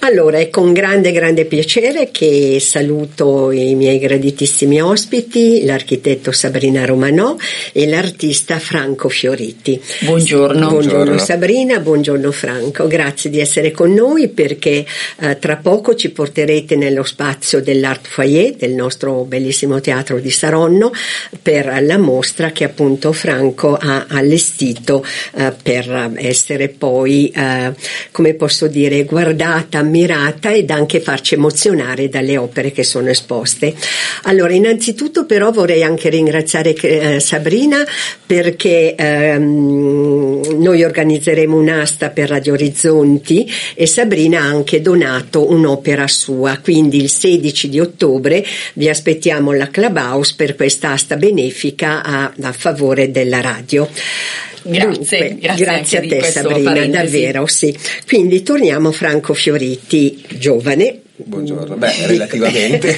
Allora, è con grande piacere che saluto i miei graditissimi ospiti, l'architetto Sabrina Romanò e l'artista Franco Fioriti. Buongiorno Sabrina, buongiorno Franco, grazie di essere con noi perché tra poco ci porterete nello spazio dell'Art Foyer del nostro bellissimo teatro di Saronno per la mostra che appunto Franco ha allestito per essere poi, come posso dire, guardata, ammirata ed anche farci emozionare dalle opere che sono esposte. Allora, innanzitutto però vorrei anche ringraziare Sabrina perché noi organizzeremo un'asta per Radio Orizzonti e Sabrina ha anche donato un'opera sua, quindi il 16 di ottobre vi aspettiamo alla Clubhouse per questa asta benefica a favore della radio. Grazie a te Sabrina, davvero sì. Quindi torniamo a Franco Fioriti, giovane. Buongiorno, relativamente.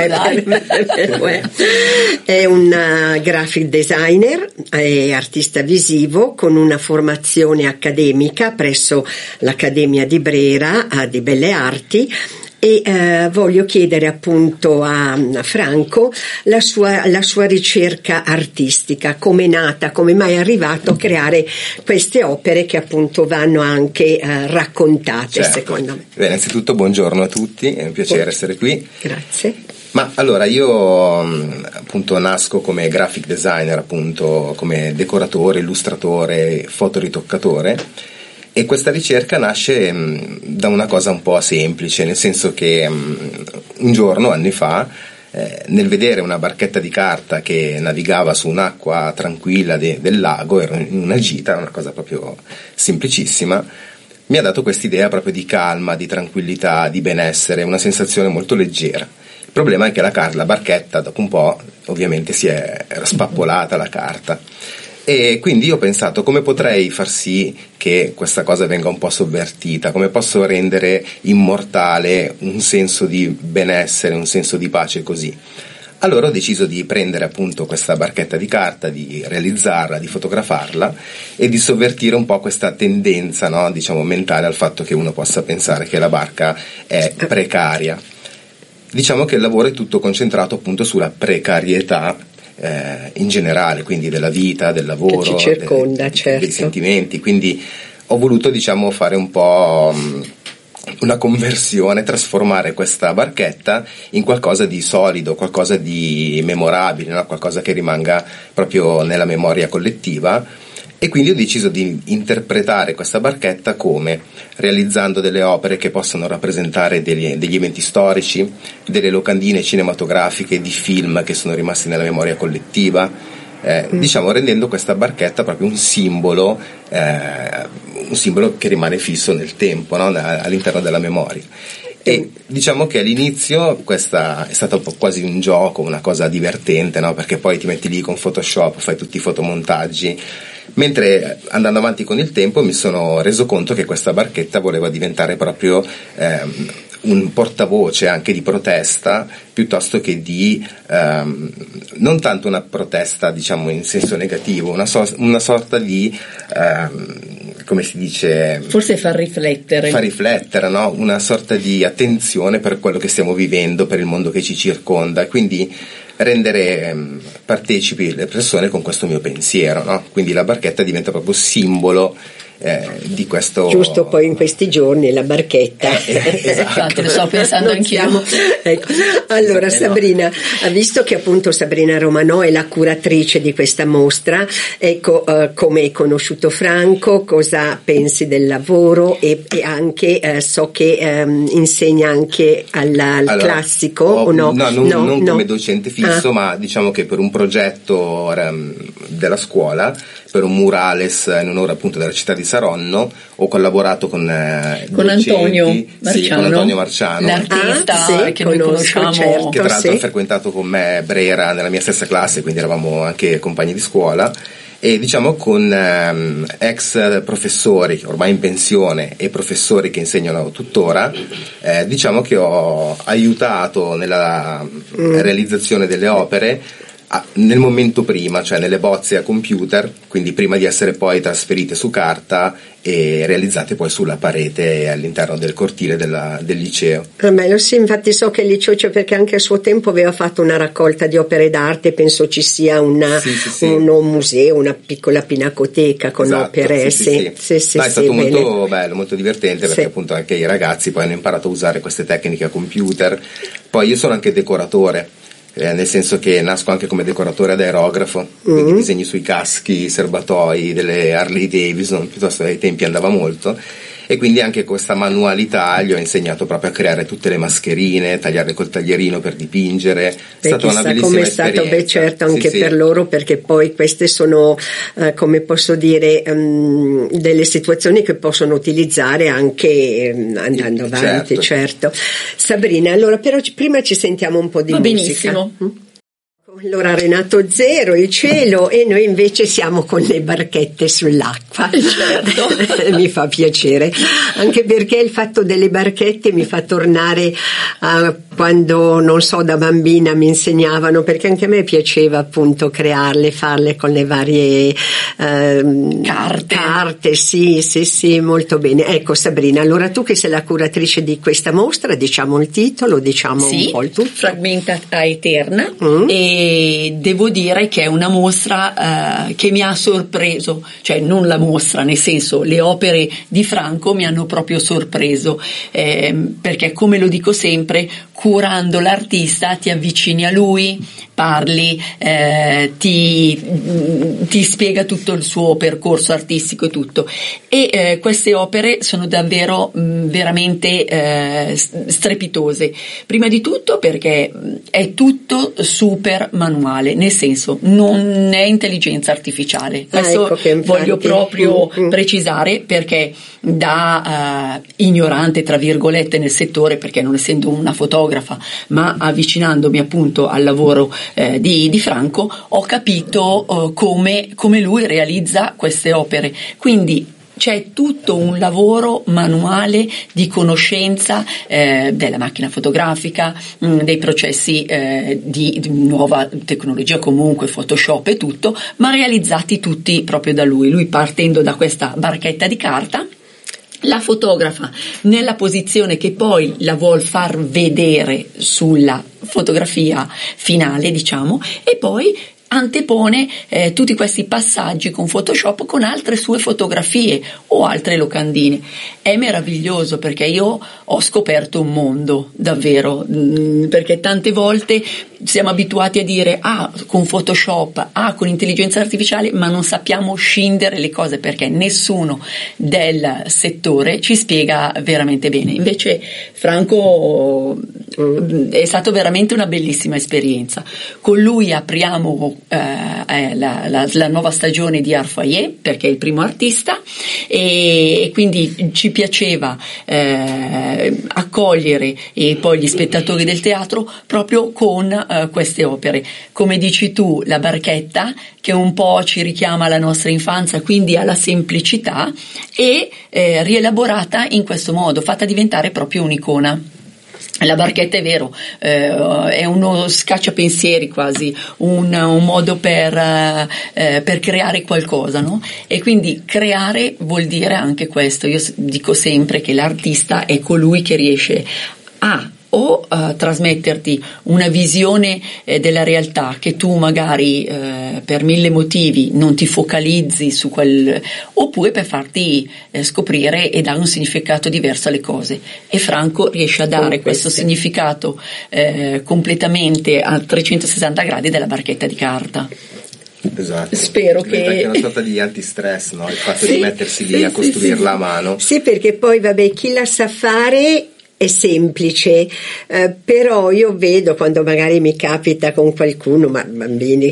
È un graphic designer e artista visivo con una formazione accademica presso l'Accademia di Brera di Belle Arti. E voglio chiedere appunto a Franco la sua ricerca artistica, come è nata, come mai è arrivato a creare queste opere che appunto vanno anche raccontate, certo. Secondo me. Beh, innanzitutto buongiorno a tutti, è un piacere essere qui. Grazie. Ma allora io appunto nasco come graphic designer, appunto come decoratore, illustratore, fotoritoccatore. E questa ricerca nasce da una cosa un po' semplice, nel senso che un giorno, anni fa, nel vedere una barchetta di carta che navigava su un'acqua tranquilla del lago, ero in una gita, una cosa proprio semplicissima, mi ha dato quest'idea proprio di calma, di tranquillità, di benessere, una sensazione molto leggera. Il problema è che la barchetta dopo un po' ovviamente era spappolata la carta. E quindi io ho pensato come potrei far sì che questa cosa venga un po' sovvertita, come posso rendere immortale un senso di benessere, un senso di pace così. Allora ho deciso di prendere appunto questa barchetta di carta, di realizzarla, di fotografarla e di sovvertire un po' questa tendenza, no, diciamo mentale al fatto che uno possa pensare che la barca è precaria. Diciamo che il lavoro è tutto concentrato appunto sulla precarietà in generale, quindi della vita, del lavoro, che ci circonda, certo. Dei sentimenti, quindi ho voluto fare un po' una conversione, trasformare questa barchetta in qualcosa di solido, qualcosa di memorabile, no? Qualcosa che rimanga proprio nella memoria collettiva. E quindi ho deciso di interpretare questa barchetta come realizzando delle opere che possono rappresentare degli eventi storici, delle locandine cinematografiche di film che sono rimasti nella memoria collettiva, rendendo questa barchetta proprio un simbolo che rimane fisso nel tempo, no? All'interno della memoria. E diciamo che all'inizio questa è stata un po' quasi un gioco, una cosa divertente, no? Perché poi ti metti lì con Photoshop, fai tutti i fotomontaggi. Mentre andando avanti con il tempo mi sono reso conto che questa barchetta voleva diventare proprio un portavoce anche di protesta, piuttosto che di non tanto una protesta diciamo in senso negativo, una sorta di come si dice, forse far riflettere, no? Una sorta di attenzione per quello che stiamo vivendo, per il mondo che ci circonda, quindi rendere partecipi le persone con questo mio pensiero, no? Quindi la barchetta diventa proprio simbolo di questo. Giusto, poi in questi giorni la barchetta. Esatto, lo sto pensando anch'io. Ecco. Allora Sabrina, visto che appunto Sabrina Romanò è la curatrice di questa mostra, ecco, come hai conosciuto Franco, cosa pensi del lavoro e anche so che insegna anche al classico o no? Non come docente fisso, ma diciamo che per un progetto della scuola, per un murales in onore appunto della città di Saronno, ho collaborato con Antonio Marciano, l'artista che noi conosciamo, certo, che tra l'altro ha frequentato con me Brera nella mia stessa classe, quindi eravamo anche compagni di scuola. E diciamo con ex professori ormai in pensione e professori che insegnano tuttora, diciamo che ho aiutato nella realizzazione delle opere nel momento prima, cioè nelle bozze a computer, quindi prima di essere poi trasferite su carta e realizzate poi sulla parete all'interno del cortile del liceo. Bello, sì, infatti so che il liceo c'è, perché anche a suo tempo aveva fatto una raccolta di opere d'arte, penso ci sia un museo, una piccola pinacoteca con opere. Sì, è stato molto bello, molto divertente, perché appunto anche i ragazzi poi hanno imparato a usare queste tecniche a computer. Poi io sono anche decoratore, nel senso che nasco anche come decoratore ad aerografo, quindi disegni sui caschi, serbatoi delle Harley Davidson, piuttosto ai tempi andava molto, e quindi anche questa manualità gli ho insegnato proprio a creare tutte le mascherine, tagliare col taglierino per dipingere. È stata una bellissima esperienza. Beh, certo, anche per loro, perché poi queste sono, come posso dire, delle situazioni che possono utilizzare anche andando avanti, certo. Sabrina, allora però prima ci sentiamo un po' di musica. Benissimo. Allora Renato Zero, il cielo, e noi invece siamo con le barchette sull'acqua. Certo. Mi fa piacere, anche perché il fatto delle barchette mi fa tornare a quando, non so, da bambina mi insegnavano, perché anche a me piaceva appunto crearle, farle con le varie carte. Sì, molto bene. Ecco Sabrina, allora tu che sei la curatrice di questa mostra, diciamo il titolo, diciamo un po' il tutto. Fragmenta Aeterna, e devo dire che è una mostra che mi ha sorpreso, cioè non la mostra, nel senso le opere di Franco mi hanno proprio sorpreso, perché come lo dico sempre, curando l'artista ti avvicini a lui, parli, ti spiega tutto il suo percorso artistico e tutto, e queste opere sono davvero veramente strepitose, prima di tutto perché è tutto super manuale, nel senso non è intelligenza artificiale, questo voglio proprio precisare, perché da ignorante tra virgolette nel settore, perché non essendo una fotografa ma avvicinandomi appunto al lavoro di Franco, ho capito come lui realizza queste opere, quindi c'è tutto un lavoro manuale di conoscenza della macchina fotografica, dei processi di nuova tecnologia, comunque Photoshop e tutto, ma realizzati tutti proprio da lui. Lui, partendo da questa barchetta di carta, la fotografa nella posizione che poi la vuol far vedere sulla fotografia finale, diciamo, e poi antepone tutti questi passaggi con Photoshop con altre sue fotografie o altre locandine. È meraviglioso, perché io ho scoperto un mondo davvero, perché tante volte siamo abituati a dire con Photoshop, con intelligenza artificiale, ma non sappiamo scindere le cose, perché nessuno del settore ci spiega veramente bene. Invece Franco è stato veramente una bellissima esperienza. Con lui apriamo la nuova stagione di Art Foyer, perché è il primo artista, e quindi ci piaceva accogliere e poi gli spettatori del teatro proprio con queste opere. Come dici tu, la barchetta, che un po' ci richiama alla nostra infanzia, quindi alla semplicità, e rielaborata in questo modo, fatta diventare proprio un'icona. La barchetta, è vero, è uno scacciapensieri quasi, un modo per creare qualcosa, no? E quindi creare vuol dire anche questo. Io dico sempre che l'artista è colui che riesce a trasmetterti una visione della realtà che tu magari per mille motivi non ti focalizzi su quel, oppure per farti scoprire e dare un significato diverso alle cose, e Franco riesce a dare questo significato completamente a 360 gradi della barchetta di carta. Esatto. Spero che è una sorta di antistress, no? Il fatto di mettersi lì a costruirla a mano. Sì, perché poi chi la sa fare è semplice, però io vedo quando magari mi capita con qualcuno, ma bambini,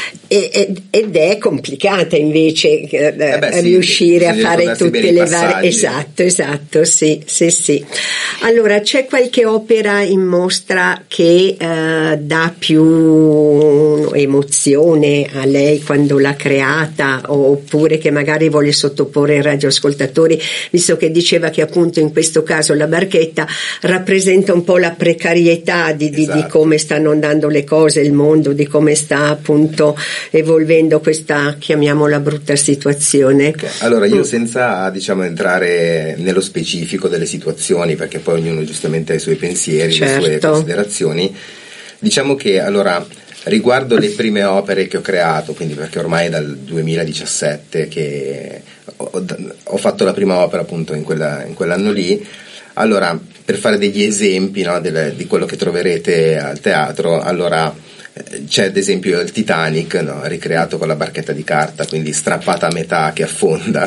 ed è complicata invece riuscire a fare tutte le varie. Esatto, sì. Allora, c'è qualche opera in mostra che dà più emozione a lei quando l'ha creata, oppure che magari vuole sottoporre ai radioascoltatori, visto che diceva che appunto in questo caso la barchetta rappresenta un po' la precarietà di come stanno andando le cose, il mondo, di come sta appunto evolvendo questa, chiamiamola, brutta situazione. Okay. Allora io senza entrare nello specifico delle situazioni, perché poi ognuno giustamente ha i suoi pensieri, certo, le sue considerazioni, diciamo che allora riguardo le prime opere che ho creato, quindi perché ormai è dal 2017 che ho fatto la prima opera appunto in quell'anno lì, allora per fare degli esempi, no, di quello che troverete al teatro, allora c'è ad esempio il Titanic, no, ricreato con la barchetta di carta, quindi strappata a metà che affonda,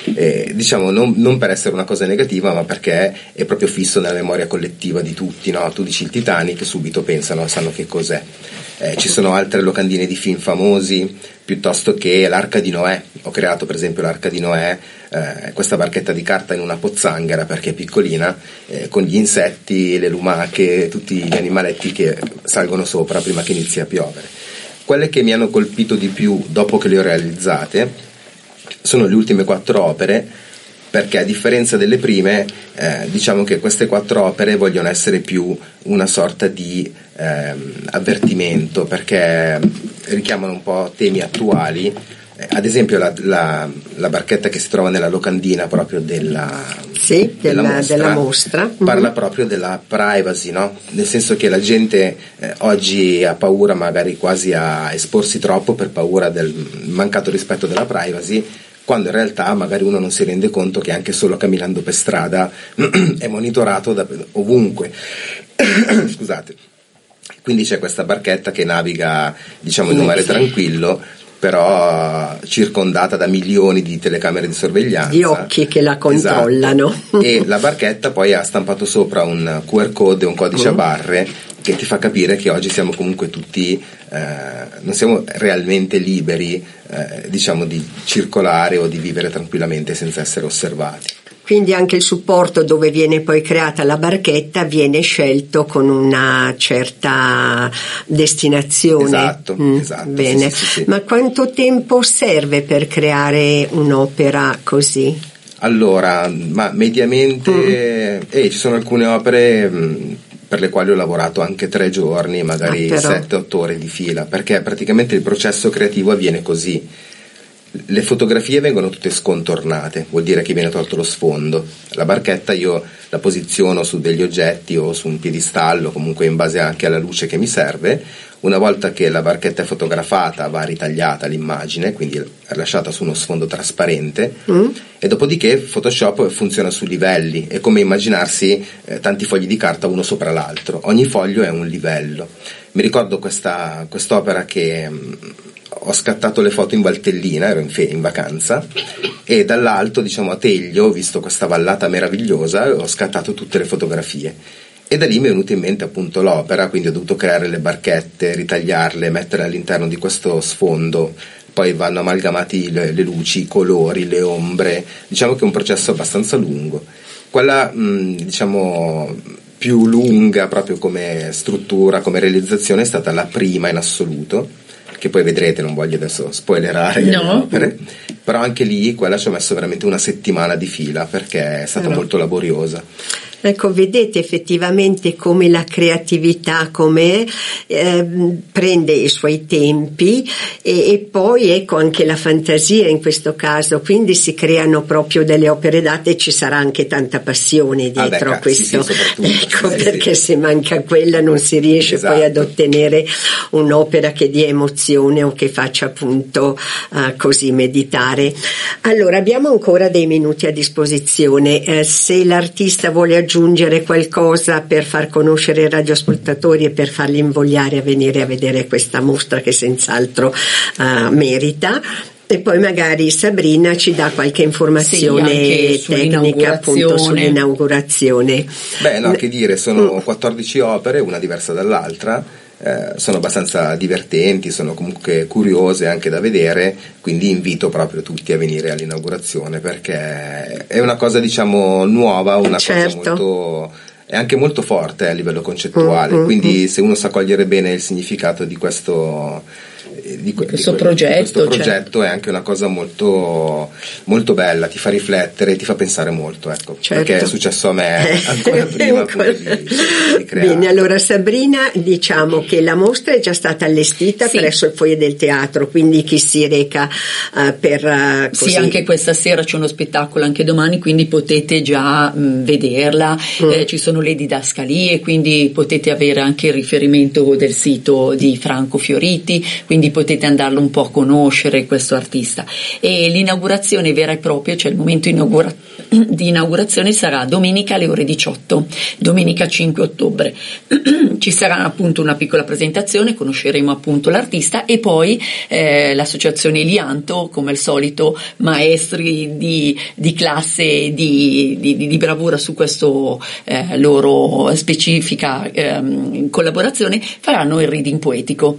non per essere una cosa negativa, ma perché è proprio fisso nella memoria collettiva di tutti, no? Tu dici il Titanic, subito pensano, sanno che cos'è. Ci sono altre locandine di film famosi, piuttosto che l'Arca di Noè. Ho creato per esempio l'Arca di Noè, questa barchetta di carta in una pozzanghera perché è piccolina, con gli insetti, le lumache, tutti gli animaletti che salgono sopra prima che inizi a piovere. Quelle che mi hanno colpito di più dopo che le ho realizzate sono le ultime 4 opere, perché a differenza delle prime diciamo che queste 4 opere vogliono essere più una sorta di avvertimento, perché richiamano un po' temi attuali. Ad esempio la barchetta che si trova nella locandina proprio della mostra parla proprio della privacy, no? Nel senso che la gente oggi ha paura magari quasi a esporsi troppo per paura del mancato rispetto della privacy, quando in realtà magari uno non si rende conto che anche solo camminando per strada è monitorato da ovunque. Scusate. Quindi c'è questa barchetta che naviga, in un mare tranquillo, però circondata da milioni di telecamere di sorveglianza, di occhi che la controllano. Esatto. E la barchetta poi ha stampato sopra un QR code, un codice a barre, che ti fa capire che oggi siamo comunque tutti, non siamo realmente liberi, di circolare o di vivere tranquillamente senza essere osservati. Quindi anche il supporto dove viene poi creata la barchetta viene scelto con una certa destinazione. Esatto. Bene. Sì. Ma quanto tempo serve per creare un'opera così? Allora, ma mediamente ci sono alcune opere per le quali ho lavorato anche 3 giorni, magari 7-8 ore di fila, perché praticamente il processo creativo avviene così. Le fotografie vengono tutte scontornate, vuol dire che viene tolto lo sfondo. La barchetta io la posiziono su degli oggetti o su un piedistallo, comunque in base anche alla luce che mi serve. Una volta che la barchetta è fotografata va ritagliata l'immagine, quindi lasciata su uno sfondo trasparente, e dopodiché Photoshop funziona su livelli, è come immaginarsi tanti fogli di carta uno sopra l'altro, ogni foglio è un livello. Mi ricordo quest'opera che ho scattato le foto in Valtellina, ero in vacanza, e dall'alto, a Teglio, ho visto questa vallata meravigliosa e ho scattato tutte le fotografie. E da lì mi è venuta in mente appunto l'opera, quindi ho dovuto creare le barchette, ritagliarle, metterle all'interno di questo sfondo, poi vanno amalgamati le luci, i colori, le ombre, che è un processo abbastanza lungo. Quella, più lunga proprio come struttura, come realizzazione, è stata la prima in assoluto, che poi vedrete, non voglio adesso spoilerare le opere, però anche lì quella ci ho messo veramente una settimana di fila perché è stata molto laboriosa. Ecco, vedete effettivamente come la creatività prende i suoi tempi e poi ecco anche la fantasia in questo caso, quindi si creano proprio delle opere d'arte e ci sarà anche tanta passione dietro a questo, perché se manca quella non si riesce poi ad ottenere un'opera che dia emozione o che faccia appunto così meditare. Allora abbiamo ancora dei minuti a disposizione, se l'artista vuole aggiungere qualcosa per far conoscere i radioascoltatori e per farli invogliare a venire a vedere questa mostra che senz'altro merita, e poi magari Sabrina ci dà qualche informazione tecnica appunto sull'inaugurazione. Che dire, sono 14 opere, una diversa dall'altra. Sono abbastanza divertenti, sono comunque curiose anche da vedere, quindi invito proprio tutti a venire all'inaugurazione perché è una cosa nuova, una cosa è anche molto forte a livello concettuale, quindi se uno sa cogliere bene il significato di questo questo progetto. Certo. È anche una cosa molto, molto bella, ti fa riflettere, ti fa pensare molto, ecco, certo. Perché è successo a me ancora prima di creare. Bene, allora Sabrina, diciamo che la mostra è già stata allestita presso il foyer del teatro, quindi chi si reca così. Sì, anche questa sera c'è uno spettacolo, anche domani, quindi potete già vederla, ci sono le didascalie, quindi potete avere anche il riferimento del sito di Franco Fioriti, quindi potete andarlo un po' a conoscere questo artista. E l'inaugurazione vera e propria, cioè il momento di inaugurazione, sarà domenica alle ore 18, domenica 5 ottobre. Ci sarà appunto una piccola presentazione, conosceremo appunto l'artista e poi l'associazione Lianto, come al solito, maestri di classe di bravura su questo loro specifica collaborazione, faranno il reading poetico.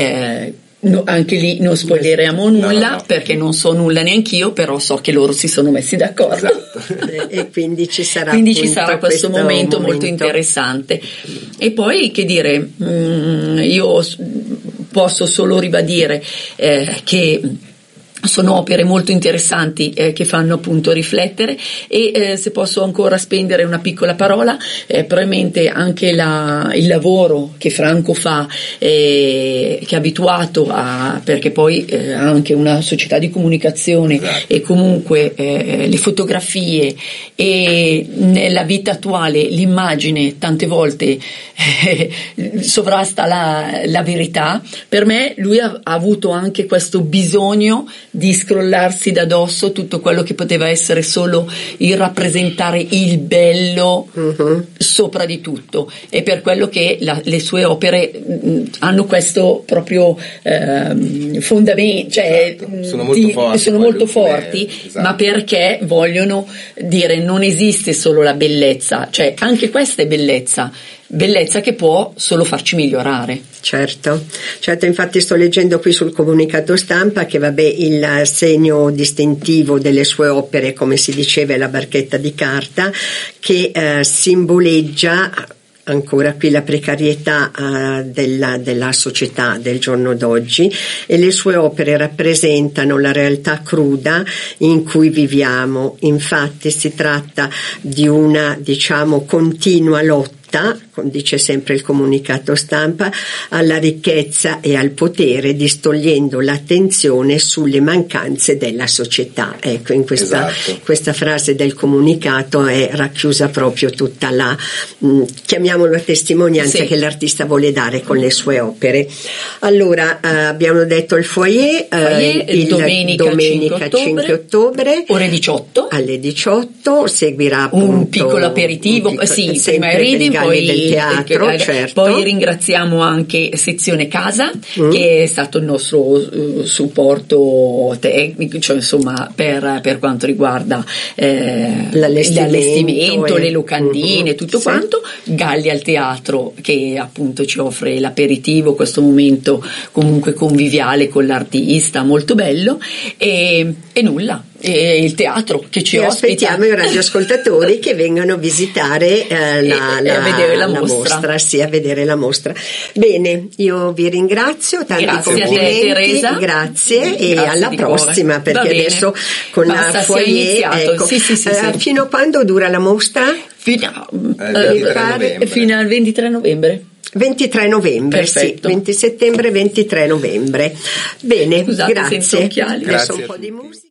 Anche lì non spoileremo nulla, no. Perché non so nulla neanch'io, però so che loro si sono messi d'accordo. Esatto. E quindi ci sarà questo momento molto interessante. E poi che dire, io posso solo ribadire che sono opere molto interessanti che fanno appunto riflettere e se posso ancora spendere una piccola parola, probabilmente anche il lavoro che Franco fa, che è abituato perché poi ha anche una società di comunicazione, esatto. E comunque le fotografie e nella vita attuale l'immagine tante volte sovrasta la verità. Per me lui ha avuto anche questo bisogno di scrollarsi da dosso tutto quello che poteva essere solo il rappresentare il bello sopra di tutto, e per quello che le sue opere hanno questo proprio fondamento, cioè sono molto forti, esatto. Ma perché vogliono dire non esiste solo la bellezza, cioè anche questa è bellezza che può solo farci migliorare. Certo, infatti sto leggendo qui sul comunicato stampa che il segno distintivo delle sue opere, come si diceva, è la barchetta di carta che simboleggia ancora qui la precarietà della società del giorno d'oggi, e le sue opere rappresentano la realtà cruda in cui viviamo. Infatti si tratta di una, continua lotta, dice sempre il comunicato stampa, alla ricchezza e al potere, distogliendo l'attenzione sulle mancanze della società. Ecco, in questa frase del comunicato è racchiusa proprio tutta la chiamiamola testimonianza che l'artista vuole dare con le sue opere. Allora abbiamo detto il foyer, domenica 5 ottobre ore 18 alle 18 seguirà appunto un piccolo aperitivo, prima il reading, poi del teatro, certo. Poi ringraziamo anche sezione casa che è stato il nostro supporto tecnico, cioè insomma per quanto riguarda l'allestimento, le locandine, tutto quanto. Galli al teatro che appunto ci offre l'aperitivo, questo momento comunque conviviale con l'artista, molto bello, e nulla. E il teatro che ci ospita. Aspettiamo i radioascoltatori che vengano a visitare a vedere la mostra. Sì, a vedere la mostra. Bene, io vi ringrazio, tanti complimenti, a te, Teresa. Grazie e alla prossima, perché adesso con la foyer, ecco, sì. Fino a quando dura la mostra? Fino al 23 novembre. 23 novembre, perfetto. Sì, 20 settembre, 23 novembre. Bene, scusate, grazie. senza occhiali. Adesso un po' di musica.